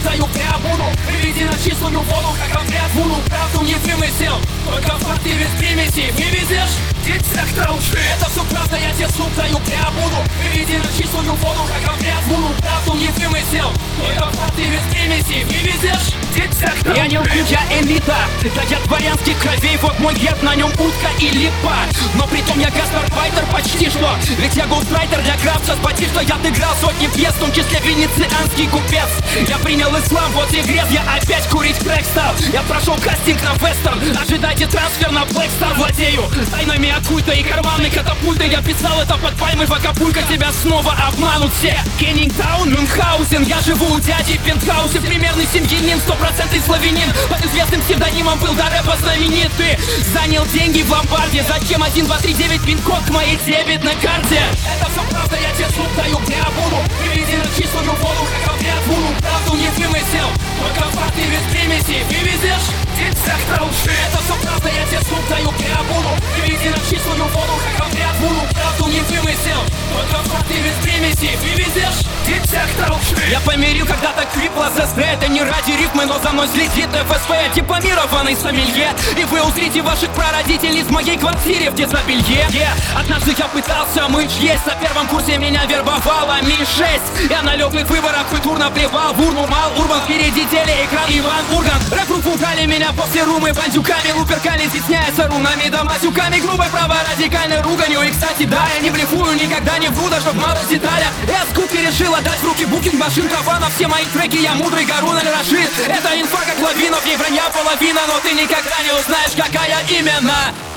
слуптаю прябуду. Приведи на чистую воду, как отряд буду. Правду не вымысел, только факты без примесей. Вывезешь детектор лжи. Это все правда, я тебе слуптаю прябуду. Приведи на чистую воду, как отряд буду. Правду не вымысел, только факты без примесей. Вывезешь детектор. Я не лгу, я элита, да я дворянских кровей. Вот мой герб, на нем утка и липа. Но притом я гастарбайтер почти что. Ведь я гоустрайтер для крафта. Спасибо, что я отыграл сотни пьес, в том числе венецианский купец. Я принял ислам, вот и грез, я опять курить крэк стал. Я прошел кастинг на вестерн, ожидайте трансфер на Black Star. Владею тайнами оккульта и карманной катапульты. Я писал это под пальмой в Акапулько, тебя снова обманут все. Кеннингтаун, Мюнхгаузен, я живу у дяди в пентхаусе. Примерный семьянин, 100% славянин. Под известным псевдонимом был до рэпа знаменитый. Занял деньги в ломбарде. Зачем 1, 2, 3, 9 пин-код к моей дебетной карте? Это все правда, я тебе слуптаю прябуду. Приведи на чистую воду, как отряд буду. Правду не вымысел, только факты без примесей. Вывезешь детектор лжи. Это все правда, я тебе слуптаю прябуду. Приведи на чистую воду, как отряд буду. Правду не вымысел, только факты без примесей. Вывезешь детектор лжи. Я помирил когда-то крипла ЗСД. Это не ради рифмы, но за мной следит ФСБ. Дипломированный сомелье. И вы узрите ваших прародителей в моей квартире в дезобелье. Однажды я пытался мыть есть. На первом курсе меня вербовала Ми-6. Я на легких выборах культурно плевал в урну. Мал Урбан, впереди телеэкран Иван Ургант. Рэп-группу украли меня после румы бандюками. Луперкали, стесняясь рунами да матюками. Грубой праворадикальной руганью. И кстати, да, я не блефую, никогда не вру, даже в малых деталях. Я с кубки решил отдать в руки букинг машин Кавана. Все мои треки я мудрый Гарун Аль-Рашид. Это инфа как лавина, в ней вранья половина. Но ты никогда не узнаешь, какая именно.